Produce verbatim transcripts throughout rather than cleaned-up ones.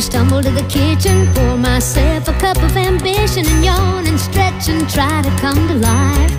stumble to the kitchen, pour myself a cup of ambition and yawn and stretch and try to come to life.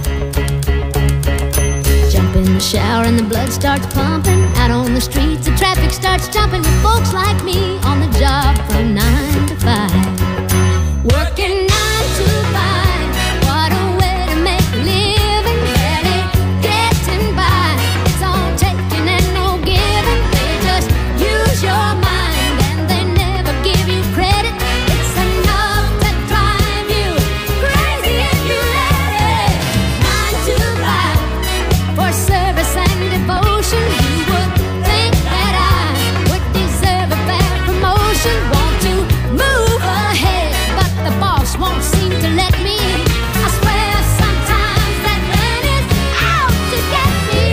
Jump in the shower and the blood starts pumping. Out on the streets, the traffic starts jumping with folks like me on the job from nine to five. Working nine to five, what a way to make a living. Barely getting by, it's all taking and no giving. They just use your mind and they never give you credit. It's enough to drive you crazy if you let it. Nine to five, for service and devotion. You would think that I would deserve a fair promotion. Want to move ahead, but the boss won't seem to let me. I swear sometimes that man is out to get me.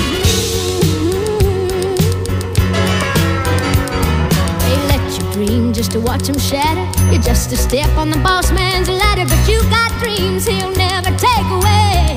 They let you dream just to watch him shatter. You're just a step on the boss man's ladder, but you got dreams he'll never take away.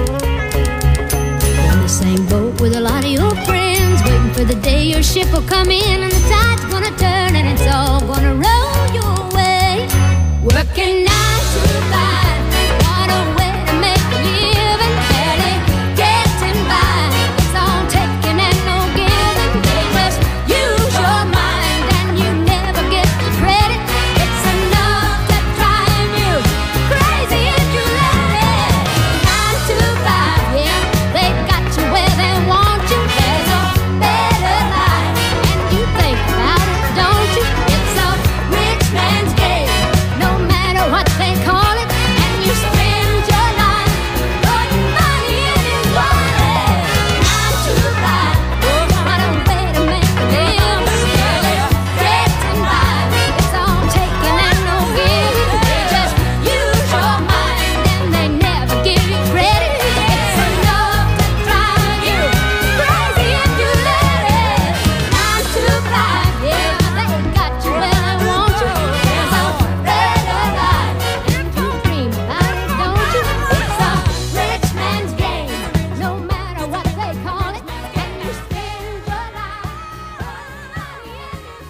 In the same boat with a lot of your friends, waiting for the day your ship will come in and the tide's gonna turn and it's all gonna roll your way. Working nine to five, what a way to make a living. Barely getting by, it's all taking and no giving. They just use your mind and you never get the credit. It's enough to drive you crazy if you let it. Nine to five, yeah, they got you where they want you. There's a better life, and you think about it, don't you? It's a rich man's game, no matter what they call it. And you spend your life putting money in his wallet. Nine to five, what a way to make a living. Barely getting by, it's all taking and no giving. They just use your mind and they never give you credit. It's enough to drive you crazy if you let it. Nine to five, yeah, they got you where they want you. There's a better life, and you dream about it, don't you? It's a rich man's game, no matter what they call it. And you spend your life putting money in his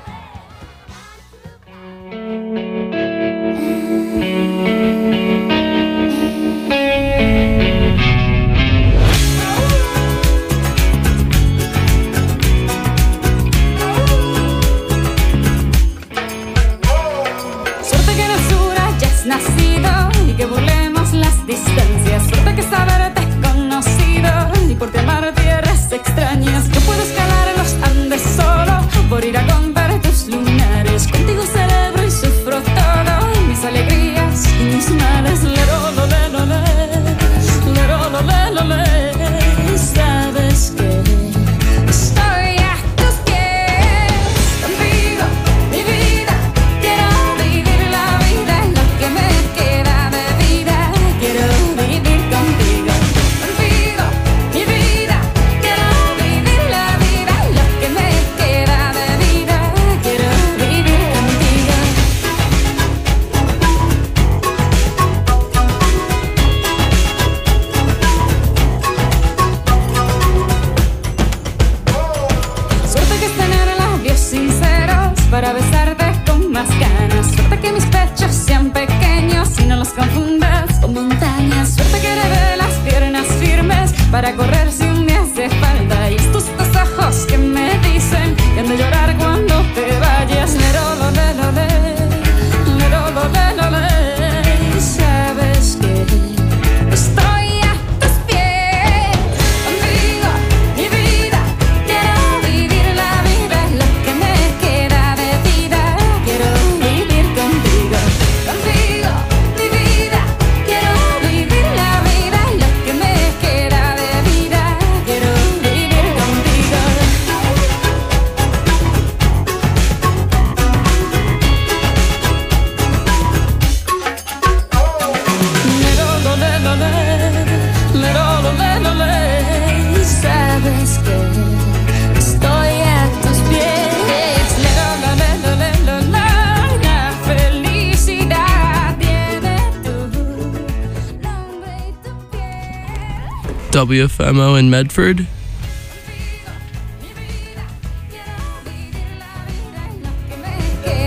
Suerte que en el sur hayas nacido y que burlemos las distancias. Suerte que saberte es conocido y por ti amar tierras extrañas. Yo puedo escalar en los Andes solo por ir a comprar tus lunares. Contigo celebro y sufro todo, mis alegrías y mis males. Lero, lo, le, lo, le. Lero, lo, le, lo, le. Sabes que estoy a tus pies. Contigo, mi vida, quiero vivir la vida, lo que me queda de vida. Quiero vivir contigo. Contigo, mi vida, quiero vivir la vida, lo que me queda de vida. Quiero vivir contigo. Suerte que es tener labios sinceros para besarte con más ganas. Suerte que mis pechos sean pequeños y no los confundas con montañas. Suerte que heredé las piernas firmes para correr si un día hace falta. Y estos dos ojos que me dicen que han de llorar cuando te vayas. Lero, lo, le, lo, le. Lero, lo, le, lo, le. Sabes que estoy a tus pies. Contigo, mi vida, quiero vivir la vida, lo que me queda de vida. Quiero vivir contigo. Contigo, mi vida, quiero vivir la vida, lo que me queda de vida. Quiero vivir contigo. Lero, lo, le, lo, le. Lero, lo, le, lo, le. Sabes que estoy a tus pies. Lero, lo, le, lo, le, lo, la. La felicidad tiene tu nombre y tu piel. W F M O in Medford. Mi vida, quiero vivir la vida, lo que me queda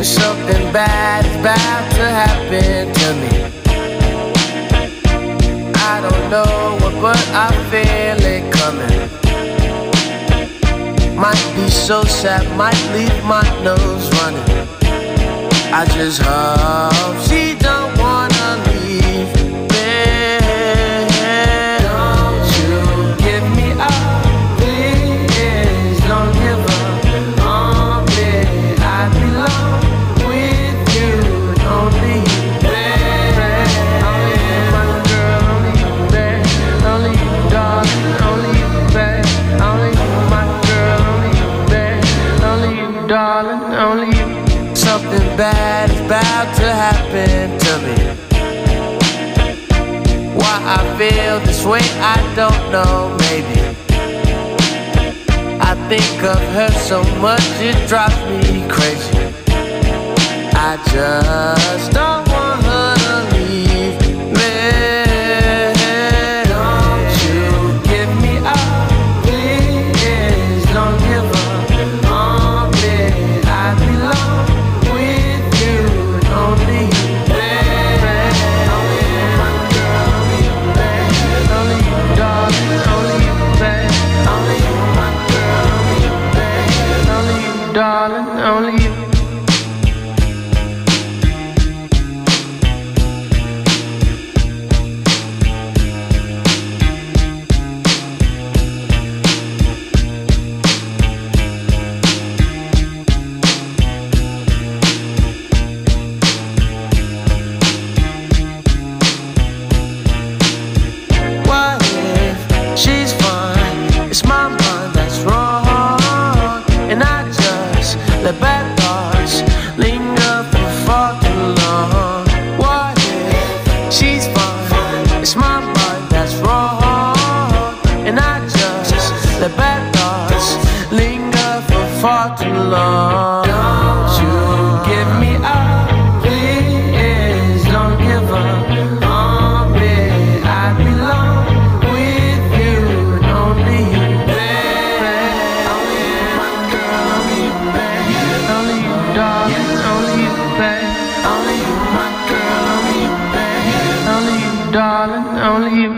Something bad is about to happen to me. I don't know what, but I feel it coming. Might be so sad, might leave my nose running. I just hope she don't wanna leave me. Don't you give me up, please. Don't give up on me. I belong with you, only you, babe. Only you, my girl, only you, babe. Only you, darling, only you, babe. Only you, my girl, only you, babe. Only you, darling, only you. Something bad is about to happen to me. Why I feel this way, I don't know, maybe. I think of her so much, it drives me crazy. I just don't want her to leave me. Don't you give me up, please. Don't give up on me. I belong with you, only you, babe. Only you, my girl, only you, babe. Only you, darling, only you, babe. Only you, my girl, only you, babe. Only you, darling, only you. The bad thoughts linger for far too long. What if she's fine? It's my mind that's wrong. And I just let bad thoughts linger for far too long. Don't you give me up, please. Don't give up on me. I belong with you, only you, babe. Only you, my girl, only you, babe. Only you, darling, only you, babe. Only you, my girl, only you, babe. Only you, darling, only you.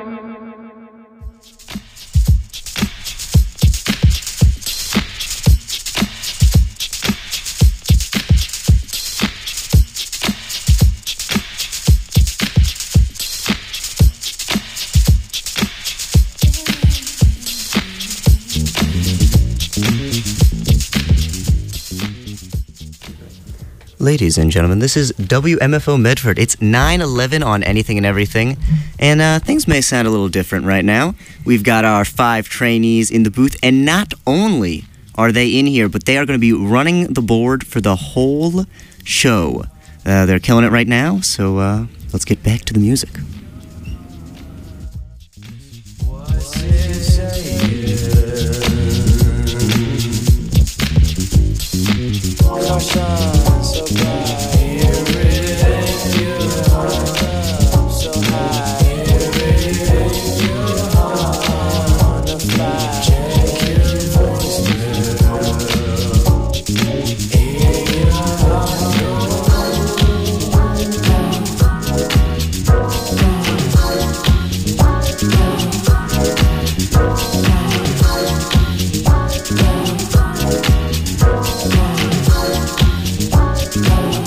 Ladies and gentlemen, this is W M F O Medford. It's nine eleven on Anything and Everything, and uh, things may sound a little different right now. We've got our five trainees in the booth, and not only are they in here, but they are going to be running the board for the whole show. Uh, they're killing it right now, so uh, let's get back to the music. We'll be right back.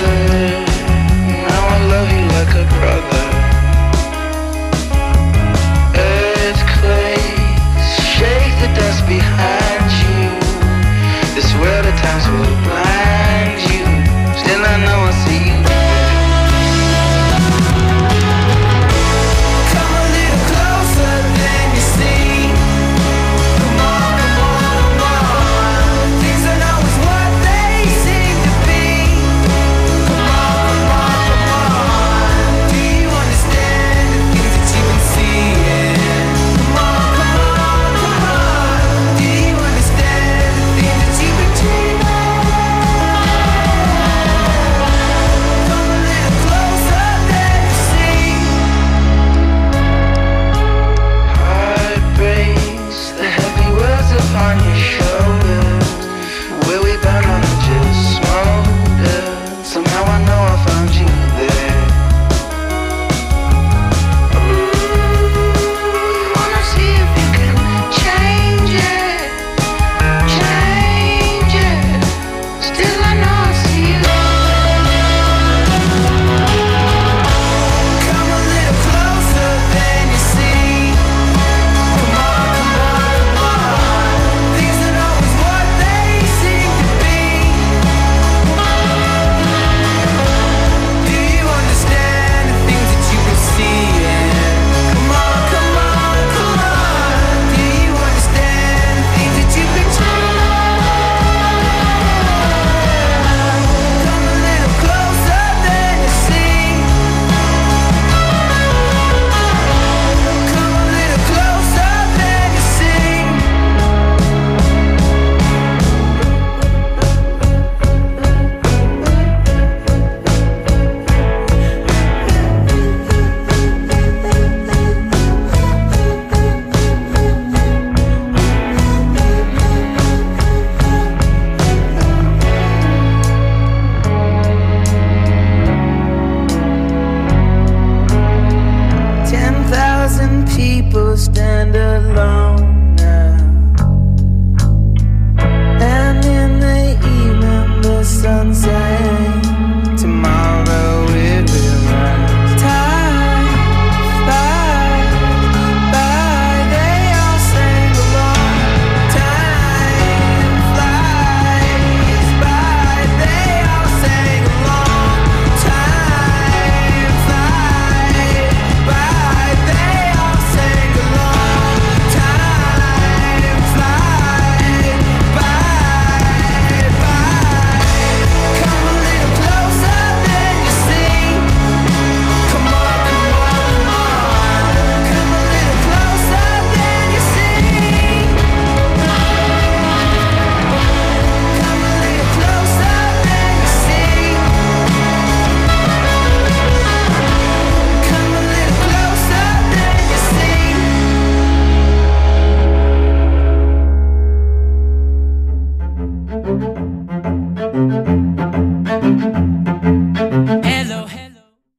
sister. Now I love you like a brother. Earthquakes shake the dust behind you. This world at times will blind you. Still I know I see you. Come a little closer than you see. Come on, come on, come on. Things are not always what they seem to be. Come on, come on, come on. Do you understand the things that you've been seeing? Come on, come on, come on. Do you understand the things that you've been dreaming? Come a little closer than you see. Heart breaks, the heavy words upon your shoulders. Where we burn on and just smolder. Somehow I know I found you there. Ooh, wanna see if you can change it, change it. Still I know I see you. Come a little closer than you see. Come on, come on, come on. Things are not always what they seem to be. Do you understand the things that you've been seeing? Come on, come on, come on. Do you understand the things that you've been dreaming? Come a little closer than you see. Come a little closer than you see. Ten thousand people stand alone now, and in the evening the sun sank. Tomorrow it will rise. Time flies by, they all sang along. Time flies by, they all sang along. Time flies by, they all sang along. Time flies by, by. Come a little closer than you see. Come on, come on, come on. Come a little closer than you see. Come a little closer than you see. Come a little closer than you see. Hello, hello.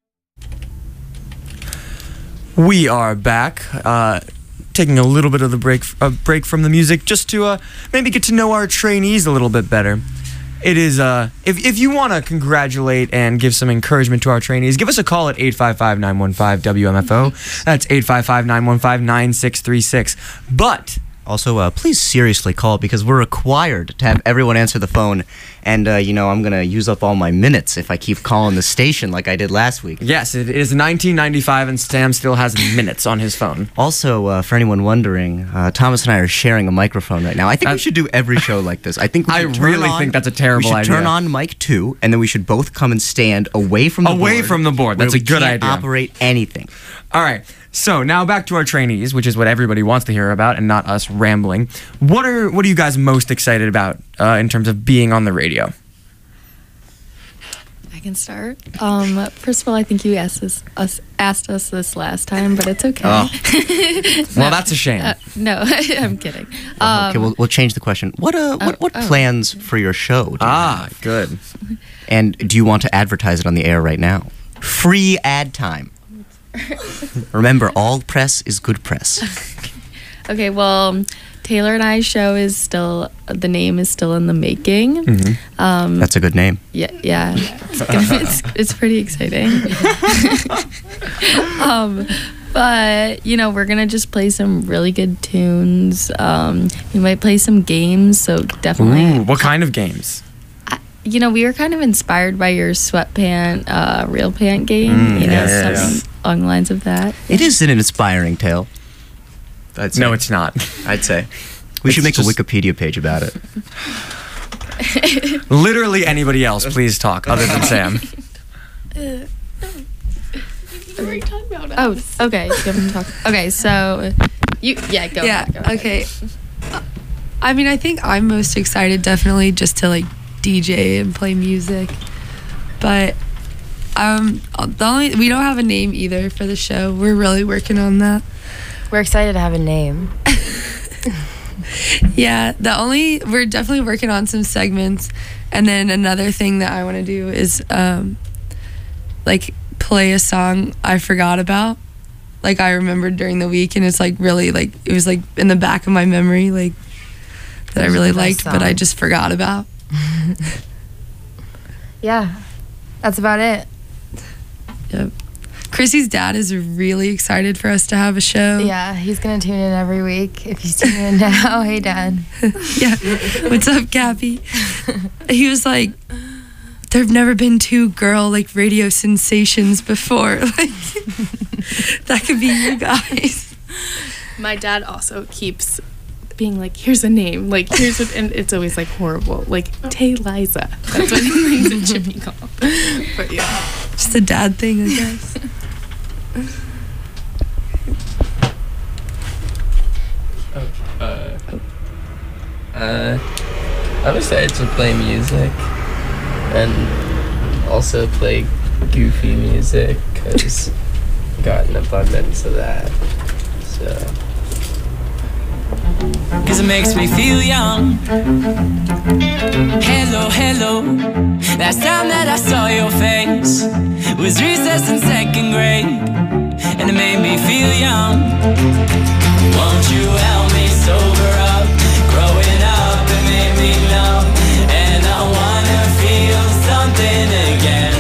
We are back, uh, taking a little bit of the break, a break from the music, just to uh, maybe get to know our trainees a little bit better. It is, uh, if if you want to congratulate and give some encouragement to our trainees, give us a call at eight five five, nine one five, W M F O. That's eight five five, nine one five, nine six three six. But Also, uh, please seriously call, because we're required to have everyone answer the phone. And, uh, you know, I'm going to use up all my minutes if I keep calling the station like I did last week. yes, it is nineteen ninety-five, and Sam still has minutes on his phone. Also, uh, for anyone wondering, uh, Thomas and I are sharing a microphone right now. I think we Uh, should do every show like this. I think we I should turn really on- think that's a terrible We should turn idea. on mic two, and then we should both come and stand away from the board. Away from the board. where That's a we good can't idea. operate anything. All right. So now back to our trainees, which is what everybody wants to hear about, and not us rambling. What are what are you guys most excited about uh, in terms of being on the radio? I can start. Um, first of all, I think you asked us, us asked us this last time, but it's okay. Oh. Well, that's a shame. Uh, no, I'm kidding. Uh, okay, Um, we'll, we'll change the question. What uh, what, what oh. plans for your show? do you Ah, have? good. And do you want to advertise it on the air right now? Free ad time. Remember, all press is good press. Okay, well, Taylor and I's show is still, the name is still in the making. Mm-hmm. Um, That's a good name. Yeah, yeah. It's, gonna, it's, it's pretty exciting. um, but, you know, we're going to just play some really good tunes. Um, we might play some games, so definitely. Ooh, what kind of games? I, you know, we were kind of inspired by your sweatpant, uh, real pant game. Mm, you know, yeah, yeah, something yeah. along the lines of that. It is an inspiring tale. That's no, it's not. I'd say. We It's should make just- a Wikipedia page about it. Literally anybody else, please talk, other than Sam. Oh, okay. You haven't talked. Okay, so you, yeah, go. yeah, go ahead. okay. I mean, I think I'm most excited definitely just to like D J and play music. But um the only we don't have a name either for the show. We're really working on that. We're excited to have a name. Yeah, the only we're definitely working on some segments, and then another thing that I want to do is um like play a song I forgot about, like I remembered during the week, and it's like really like it was like in the back of my memory, like that I really liked, but I just forgot about. Yeah, that's about it. Yep. Chrissy's dad is really excited for us to have a show. Yeah, he's gonna tune in every week. If he's tuning in now, hey Dad. Yeah. What's up, Cappy? He was like, there've never been two girl like radio sensations before. Like that could be you guys. My dad also keeps being like, here's a name, like here's what, and it's always like horrible, like Tay Liza. That's what he thinks it should be called. But yeah, Just a dad thing, I guess. Uh, uh, I'm excited to play music and also play goofy music because I've got an abundance of that. So. Cause it makes me feel young. Hello, hello. Last time that I saw your face was recess in second grade, and it made me feel young. Won't you help me sober up? Growing up, it made me numb, and I wanna feel something again.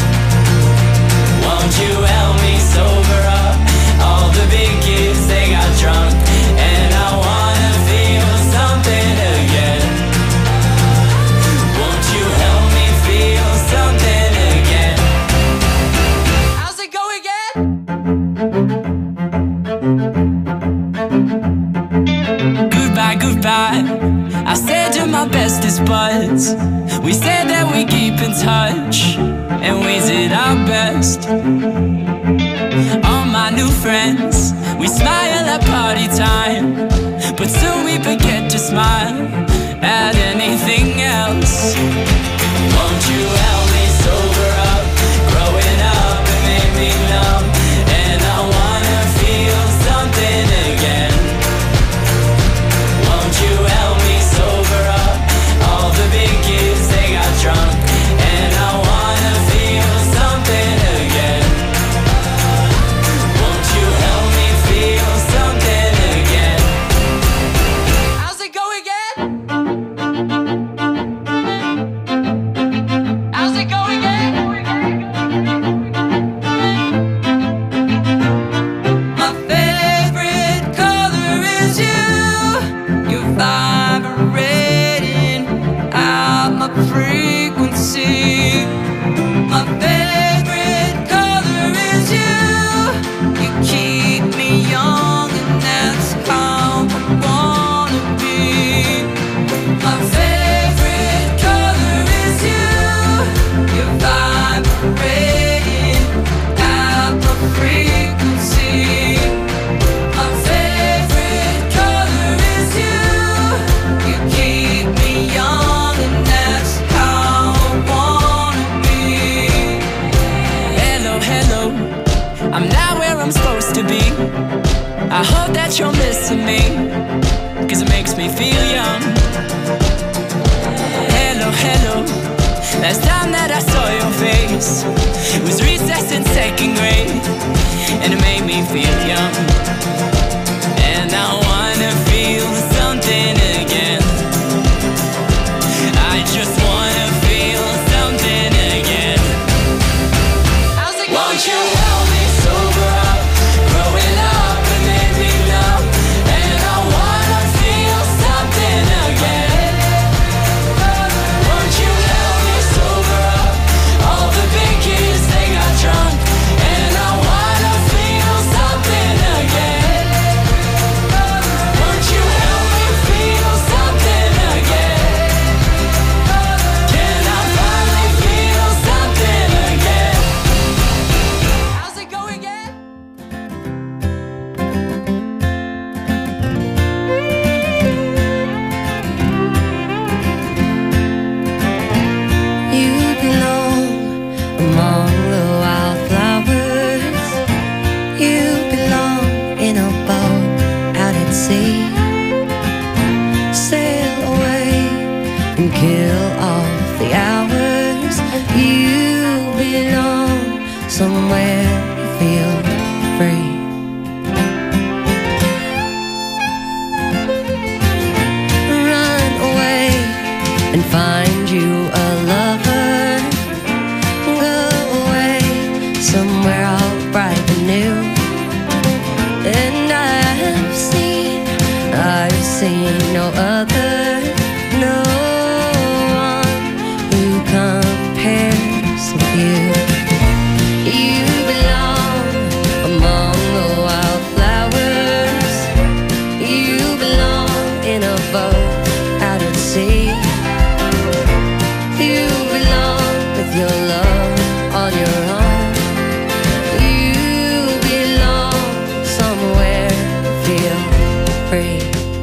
Won't you help me sober up? All the big kids, they got drunk, and I wanna feel something again. Won't you help me feel something again? How's it go again? Goodbye, goodbye. I said you're my bestest buds. We said that we keep in touch, and we did our best. All my new friends, we smile at party time, but soon we forget to smile at anything else. Won't you help me sober up? Growing up, it made me numb, and I wanna feel something again. Won't you help me sober up? All the big kids, they got drunk, and I wanna feel something again. Won't you help me feel something again? How's it go again? How's it go again? My favorite color is you. You're vibrating out my frequency. My favorite color is you. You keep me young, and that's how I wanna be. My favorite color is you. You're vibrating out my frequency. My favorite color is you. You keep me young, and that's how I wanna be. Hello, hello. I'm not where I'm supposed to be. I hope that you're missing me, cause it makes me feel young. Hello, hello. Last time that I saw your face was recess in second grade, and it made me feel young, and I wanna feel something somewhere you feel free. Run away and find you a lover. Go away somewhere all bright and new. And I've seen, I've seen no other, no one who compares with you. You belong among the wildflowers. You belong in a boat out at sea. You belong with your love on your own. You belong somewhere you feel free.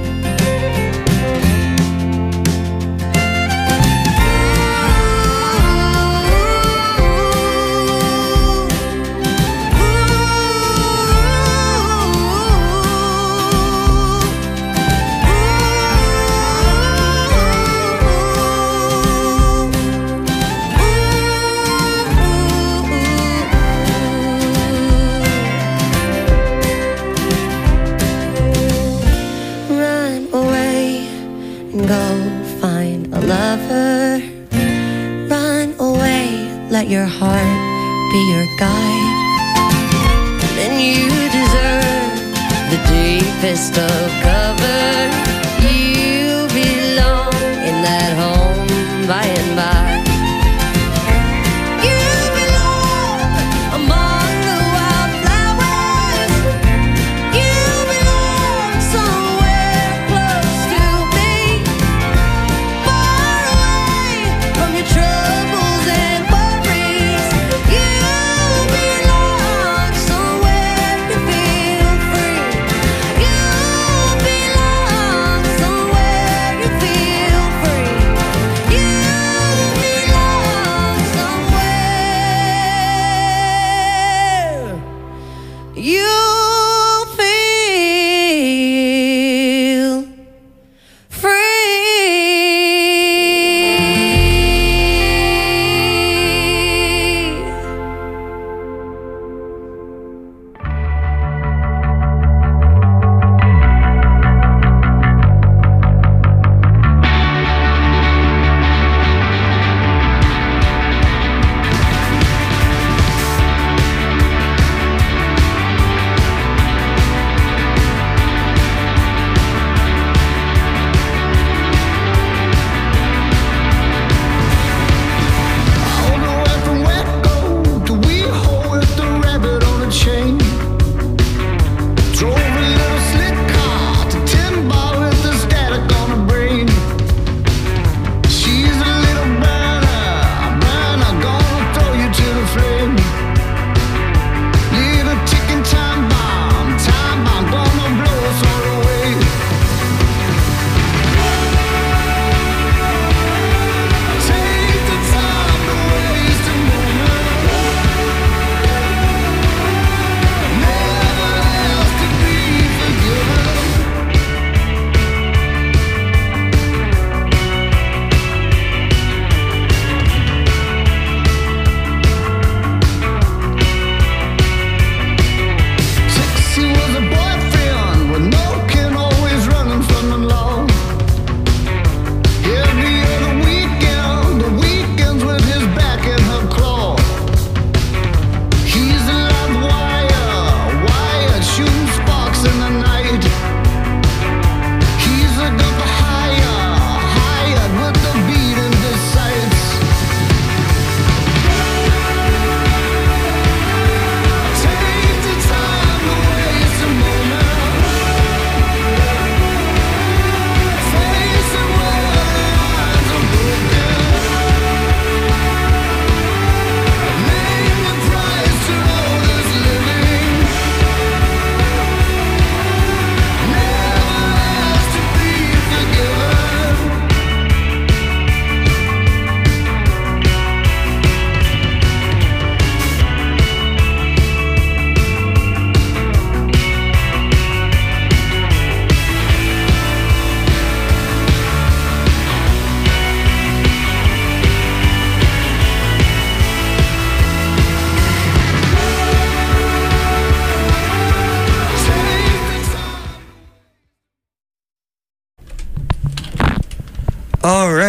Run away and go find a lover. Run away, let your heart be your guide. And you deserve the deepest of cover. You belong in that home by and by. You belong among the wildflowers. You belong somewhere close to me, far away from your troubles and worries. You belong somewhere you feel free. You belong somewhere you feel free. You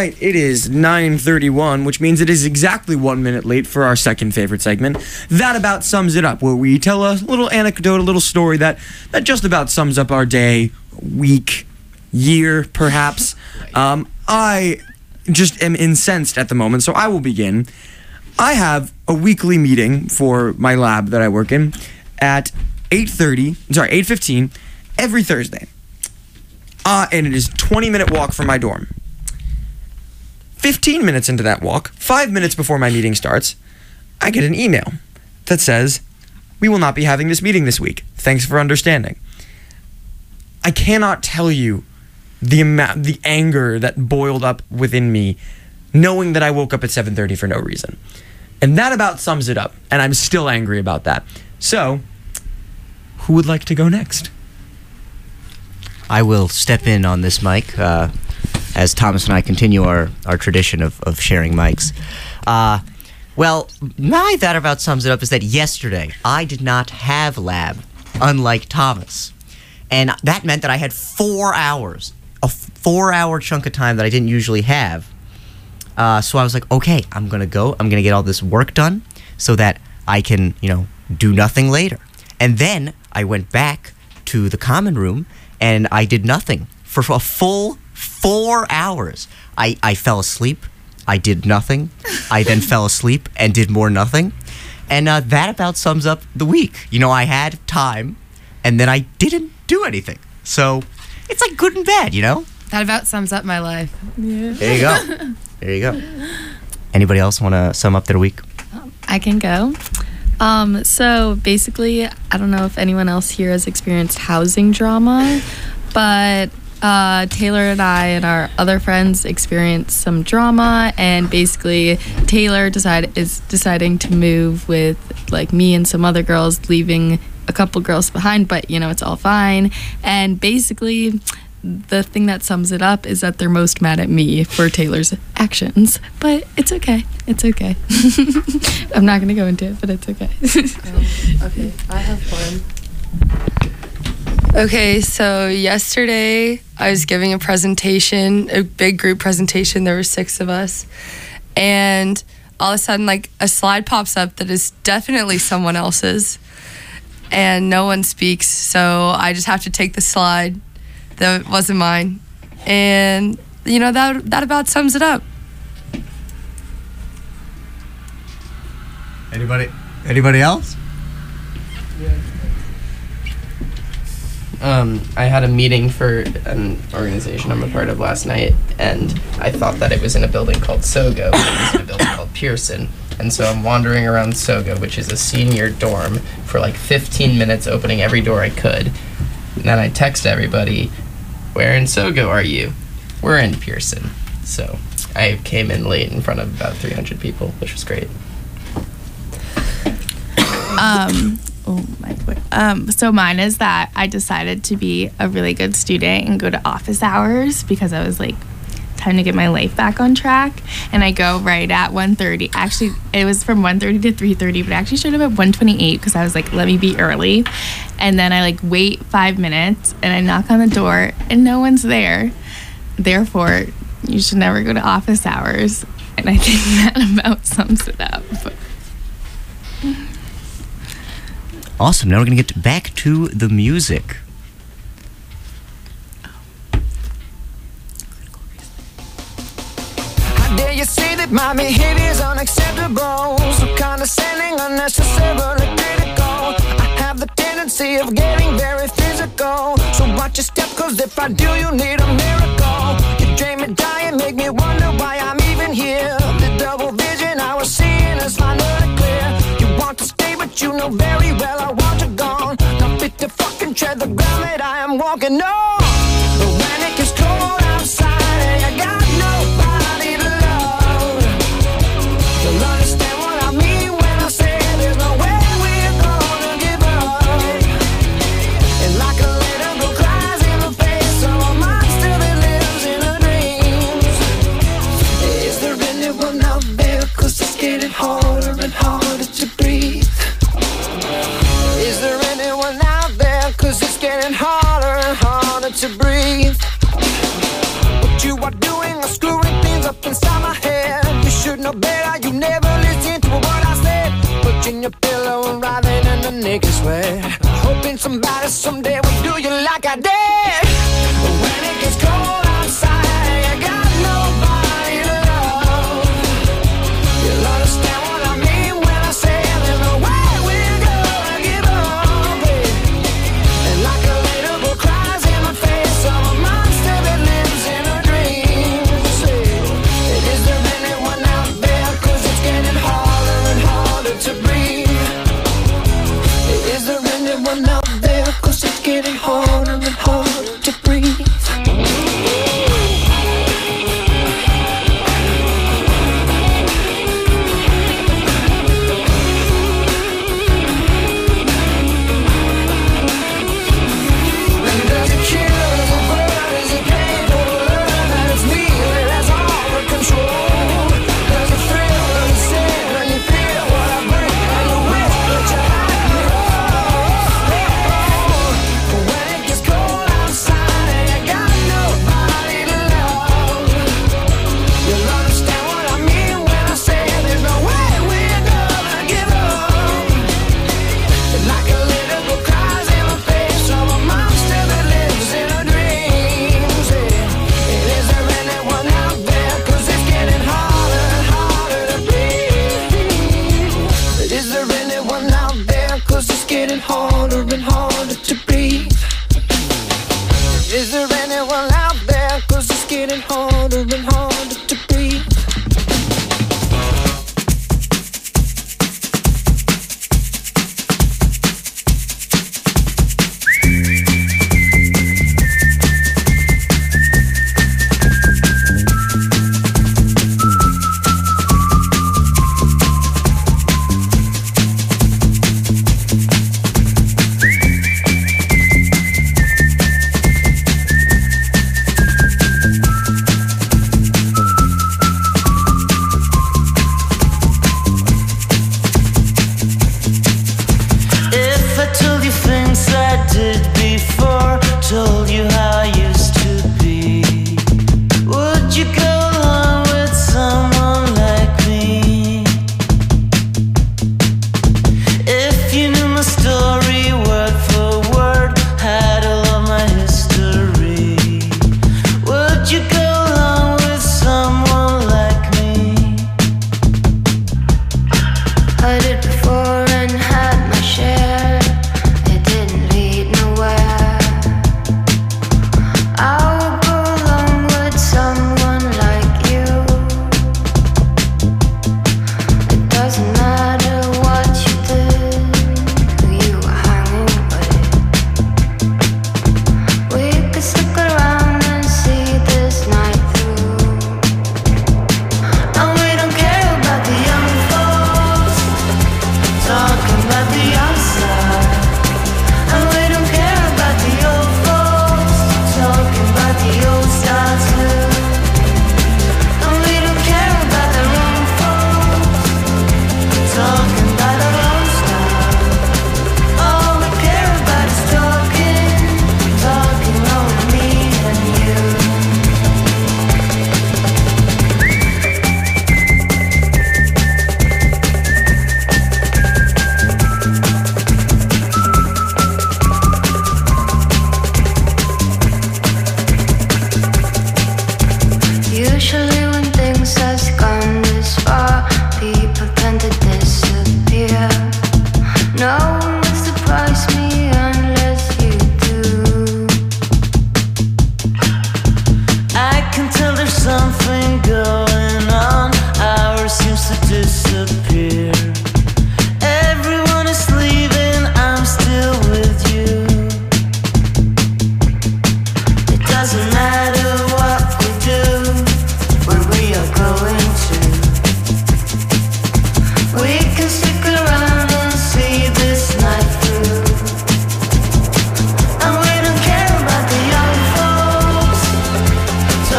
right, it is nine thirty-one, which means it is exactly one minute late for our second favorite segment. That about sums it up, where we tell a little anecdote, a little story that, that just about sums up our day, week, year, perhaps. Um, I just am incensed at the moment, so I will begin. I have a weekly meeting for my lab that I work in at eight thirty, sorry, eight fifteen every Thursday. Uh, and it is a twenty minute walk from my dorm. fifteen minutes into that walk, five minutes before my meeting starts, I get an email that says, "We will not be having this meeting this week. Thanks for understanding." I cannot tell you the amount, the anger that boiled up within me, knowing that I woke up at seven thirty for no reason. And that about sums it up, and I'm still angry about that. So, who would like to go next? I will step in on this mic uh, as Thomas and I continue our, our tradition of, of sharing mics. Uh, well, my that about sums it up is that yesterday I did not have lab, unlike Thomas. And that meant that I had four hours, a four-hour chunk of time that I didn't usually have. Uh, so I was like, okay, I'm going to go. I'm going to get all this work done so that I can, you know, do nothing later. And then I went back to the common room and I did nothing for a full four hours. I, I fell asleep. I did nothing. I then fell asleep and did more nothing. And uh, that about sums up the week. You know, I had time and then I didn't do anything. So it's like good and bad, you know? That about sums up my life. Yeah. There you go. There you go. Anybody else want to sum up their week? I can go. Um, so basically, I don't know if anyone else here has experienced housing drama, but uh, Taylor and I and our other friends experienced some drama, and basically Taylor decide is deciding to move with like me and some other girls, leaving a couple girls behind, but you know, it's all fine. And basically the thing that sums it up is that they're most mad at me for Taylor's actions, but it's okay. It's okay. I'm not going to go into it, but it's okay. um, okay, I have one. Okay, so yesterday I was giving a presentation, a big group presentation. There were six of us, and all of a sudden, like, a slide pops up that is definitely someone else's, and no one speaks, so I just have to take the slide that wasn't mine. And, you know, that that about sums it up. Anybody? Anybody else? Um, I had a meeting for an organization I'm a part of last night, and I thought that it was in a building called Sogo, but it was in a building called Pearson. And so I'm wandering around Sogo, which is a senior dorm, for like fifteen minutes, opening every door I could. And then I text everybody, "Where in Sogo are you?" "We're in Pearson." So I came in late in front of about three hundred people, which was great. Um, oh my God. Um, so mine is that I decided to be a really good student and go to office hours because I was like, time to get my life back on track. And I go right at one thirty. Actually, it was from one thirty to three thirty, but I actually showed up at one twenty-eight because I was like, let me be early. And then I like wait five minutes and I knock on the door and no one's there. Therefore, you should never go to office hours. And I think that about sums it up. Awesome. Now we're going to get back to the music. How dare you say that my behavior's unacceptable? So condescending, unnecessarily critical. I have the tendency of getting very physical. So watch your step, cause if I do, you need a miracle. You drain me dry and make me wonder why I'm even here. The double vision I was seeing is finally clear. You want to stay, but you know very well I want you gone. Not fit to fucking tread the ground that I am walking on. When it gets cold outside and I got nobody to love, you'll understand what I mean when I say there's no way we're gonna give up. And like a little girl cries in the face of a monster that lives in her dreams. Is there anyone out there? Cause it's getting harder and harder to breathe. Is there anyone out there? Cause it's getting harder and harder to breathe. What you are doing is screwing things up why you never listened to what I said. Pushing your pillow and writhing in the naked sweat, hoping somebody someday will do you like I did. But when it gets cold outside, you got nobody to love. You'll understand what I mean when I say there's no way we're gonna give up, babe. And like a little boy cries in my face, I'm a monster that lives in a dream. Say, is there anyone out there? 'Cause it's getting harder and harder to breathe. Is there anyone out there? 'Cause it's getting harder and harder to breathe. Harder and harder to breathe. Is there anyone out there? 'Cause it's getting harder and harder to breathe.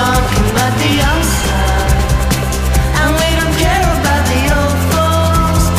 Talking about the outside, and we don't care about the old folks.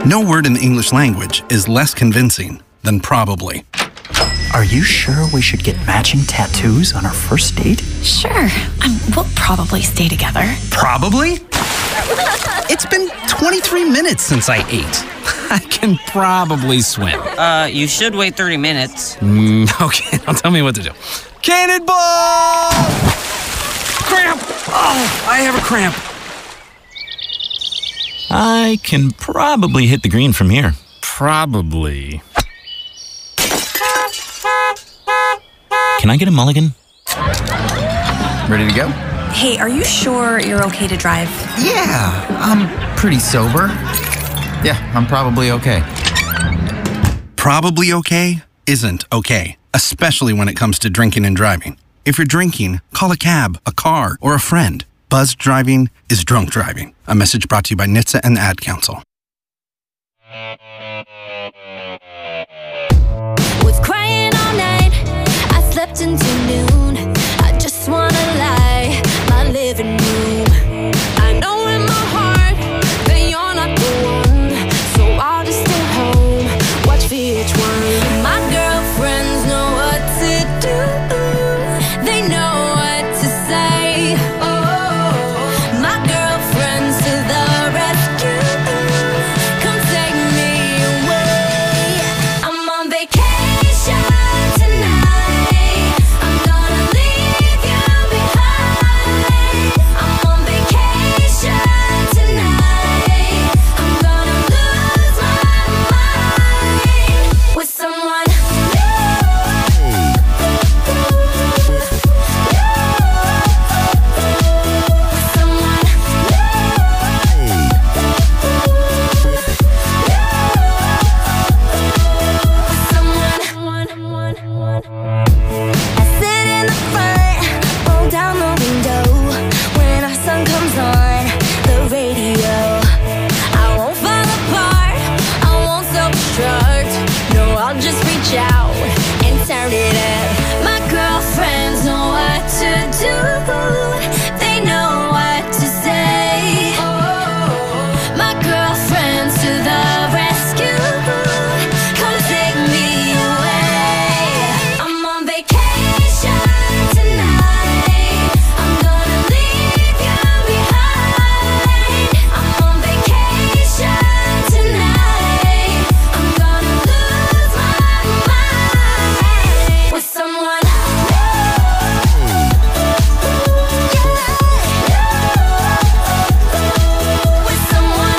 No word in the English language is less convincing than probably. Are you sure we should get matching tattoos on our first date? Sure. Um, we'll probably stay together. Probably? It's been twenty-three minutes since I ate. I can probably swim. Uh, you should wait thirty minutes. Mm, okay, now tell me what to do. Cannonball! Cramp! Oh, I have a cramp. I can probably hit the green from here. Probably. Can I get a mulligan? Ready to go? Hey, are you sure you're okay to drive? Yeah, I'm pretty sober. Yeah, I'm probably okay. Probably okay isn't okay, especially when it comes to drinking and driving. If you're drinking, call a cab, a car, or a friend. Buzzed driving is drunk driving. A message brought to you by N H T S A and the Ad Council. Was crying all night, I slept until noon. I just wanna lie, my living room. I know in my heart that you're not the one, so I'll just stay home, watch V H one. My girlfriends know what to do, they know what to say. Oh, my girlfriends to the rescue, come take me away. I'm on vacation tonight, I'm gonna leave you behind. I'm on vacation tonight, I'm gonna lose my mind with someone I sit in the front, roll down the window. When our sun comes on the radio, I won't fall apart, I won't self-destruct. No, I'll just reach out and turn it up. My girlfriends know what to do, they know what to say. Oh, my girlfriends to the rescue, come take me away. I'm on vacation tonight, I'm gonna leave you behind. I'm on vacation tonight, I'm gonna lose my mind with someone. With someone.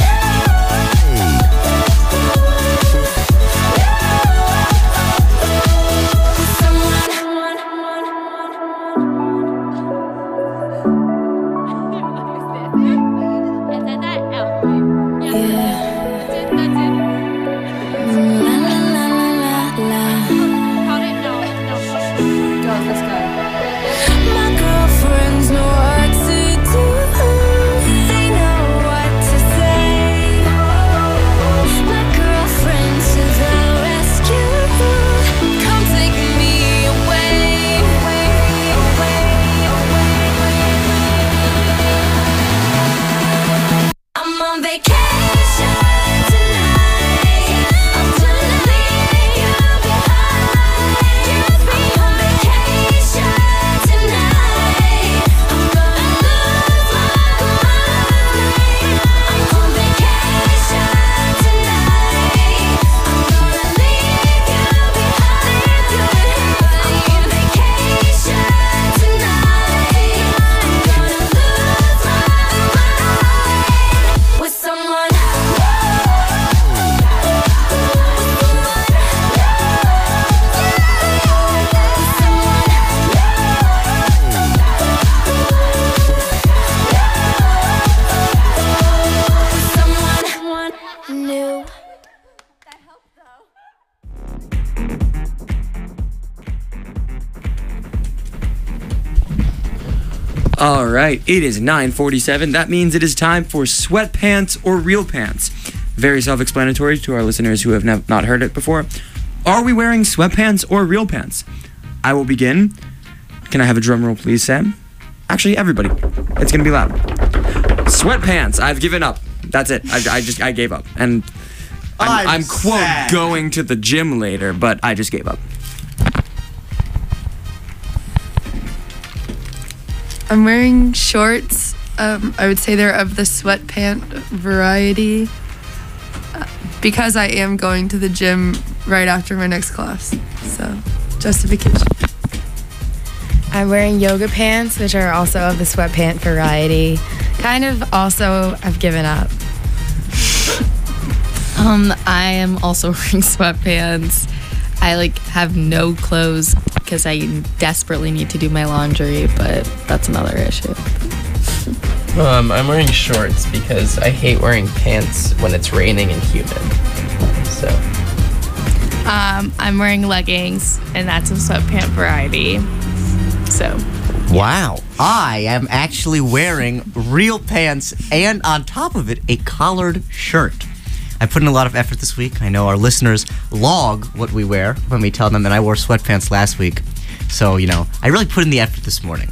My girlfriends know what to do, they know what to say. My girlfriends to the rescue, come take me away. I'm on vacation tonight, I'm gonna leave you behind. I'm on vacation tonight, I'm gonna lose my mind. I'm on vacation tonight, I'm gonna leave you behind. I'm on vacation tonight, I'm gonna lose my mind with someone. Someone new. All right, it is nine forty-seven. That means it is time for sweatpants or real pants. Very self-explanatory to our listeners who have nev- not heard it before. Are we wearing sweatpants or real pants? I will begin. Can I have a drum roll, please, Sam? Actually, everybody. It's gonna be loud. Sweatpants. I've given up. that's it. I, I just I gave up, and I'm, I'm I'm quote sad. going to the gym later, but I just gave up. I'm wearing shorts. Um, I would say they're of the sweatpant variety uh, because I am going to the gym right after my next class. So, justification. I'm wearing yoga pants, which are also of the sweatpant variety. Kind of also, I've given up. Um, I am also wearing sweatpants. I like have no clothes because I desperately need to do my laundry, but that's another issue. Um, I'm wearing shorts because I hate wearing pants when it's raining and humid. So. Um, I'm wearing leggings, and that's a sweatpant variety. So. Wow. I am actually wearing real pants and on top of it, a collared shirt. I put in a lot of effort this week. I know our listeners log what we wear when we tell them that I wore sweatpants last week. So, you know, I really put in the effort this morning.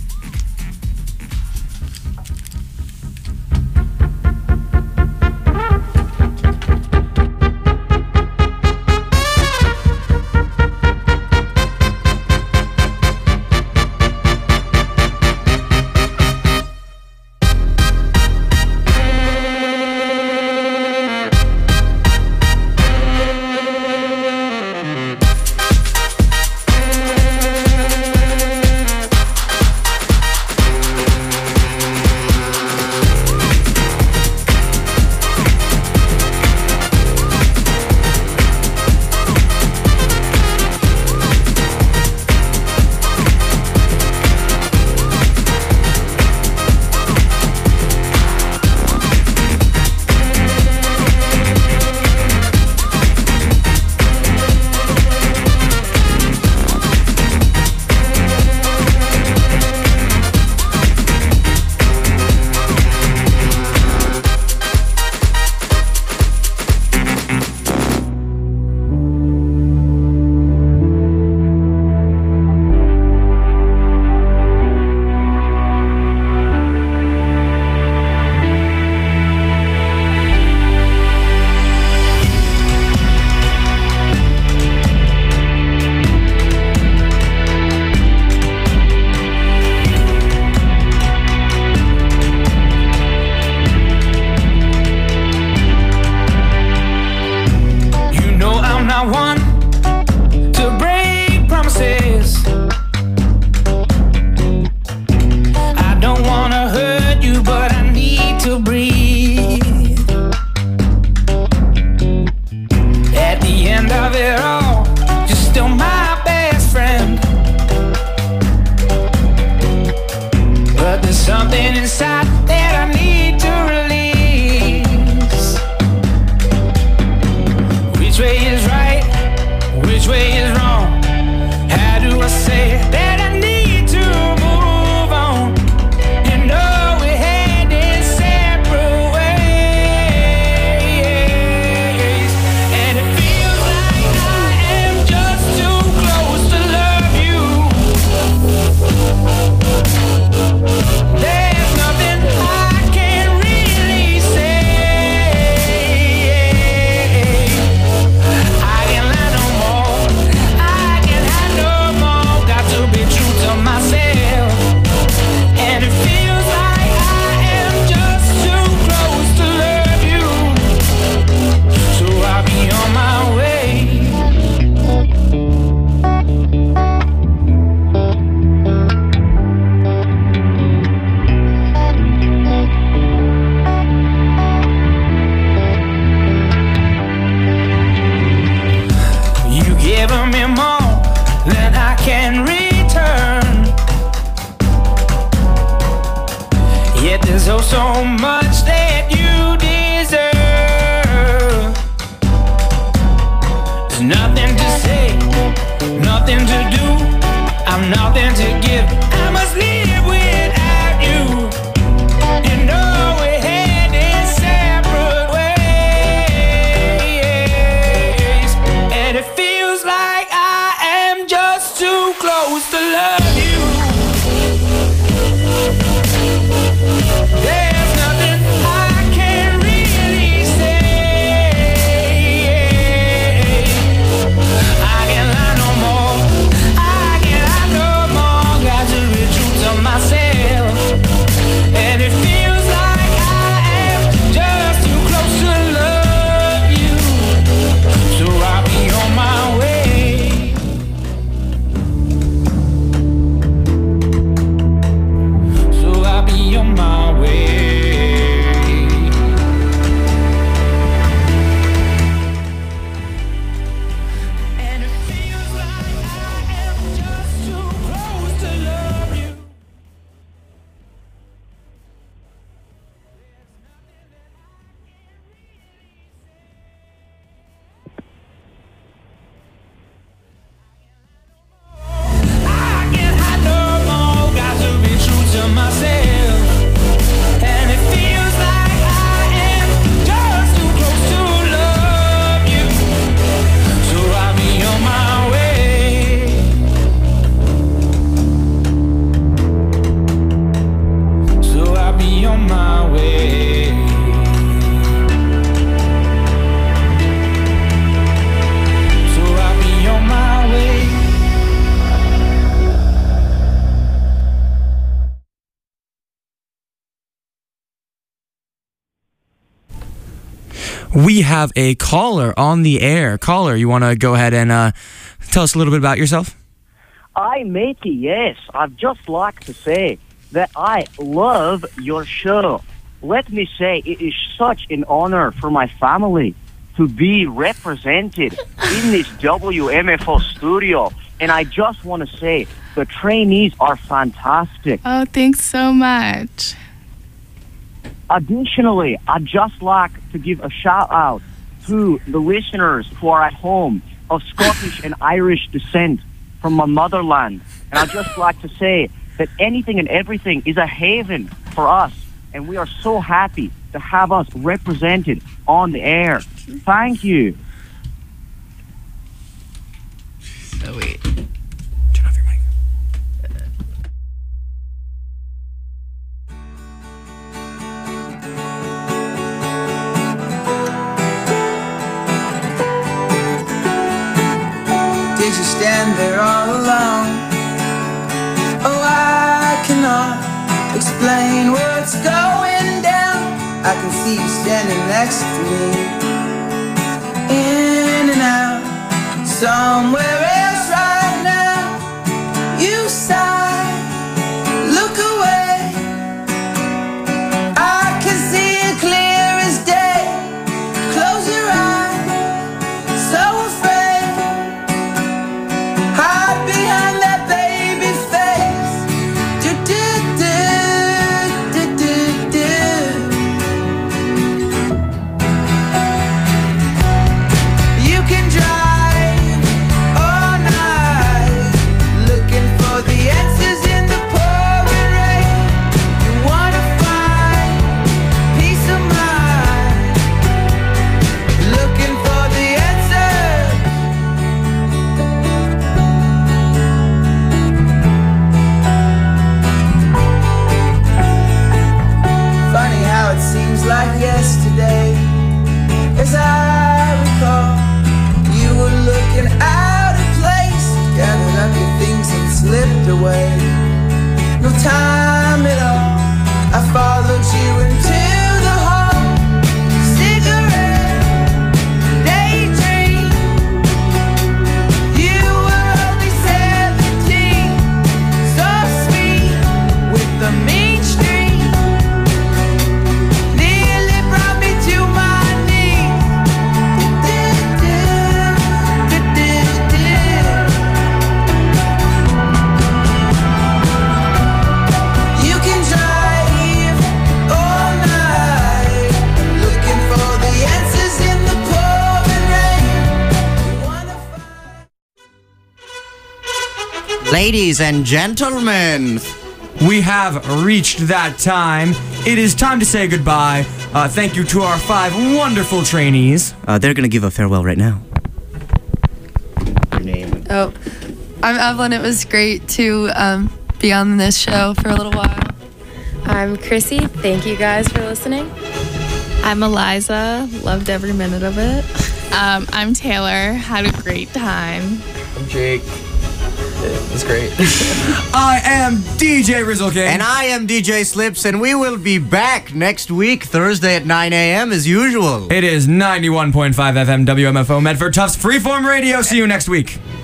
oh so much that you deserve. There's nothing to say, nothing to do, I'm nothing to give. I must live without you. You know we're heading separate ways, and it feels like I am just too close to love you. There's nothing I can We have a caller on the air. Caller, you want to go ahead and uh, tell us a little bit about yourself? Hi, matey, yes. I'd just like to say that I love your show. Let me say it is such an honor for my family to be represented in this W M F O studio. And I just want to say the trainees are fantastic. Oh, thanks so much. Additionally, I'd just like to give a shout out to the listeners who are at home of Scottish and Irish descent from my motherland. And I'd just like to say that anything and everything is a haven for us. And we are so happy to have us represented on the air. Thank you. Oh, wait. Turn off your mic. Did you stand there all alone? Oh, I cannot explain what's going down. I can see you standing next to me, in and out, somewhere else right now. You sigh, look away. I can see it clear as day. Close your eyes, so afraid. Hide behind that baby face. Do do do do do do. You can drive all night, looking for the answers in the pouring rain. You wanna find peace of mind, looking for the answers. Funny how it seems like yesterday, as I recall, you were looking out of place, gathered up your things and slipped away. No time at all, I followed you into the hall. Cigarette, daydream. You were only seventeen, so sweet with the mean streak. Nearly brought me to my knees. You can drive all night, looking for the answers in the pouring rain. Ladies and gentlemen, we have reached that time. It is time to say goodbye. Uh, thank you to our five wonderful trainees. Uh, they're going to give a farewell right now. Oh, I'm Evelyn. It was great to um, be on this show for a little while. I'm Chrissy. Thank you guys for listening. I'm Eliza. Loved every minute of it. Um, I'm Taylor. Had a great time. I'm Jake. It was great. I am D J Rizzle King. And I am D J Slips, and we will be back next week, Thursday at nine a.m. as usual. It is ninety-one point five F M W M F O Medford Tufts Freeform Radio. See you next week.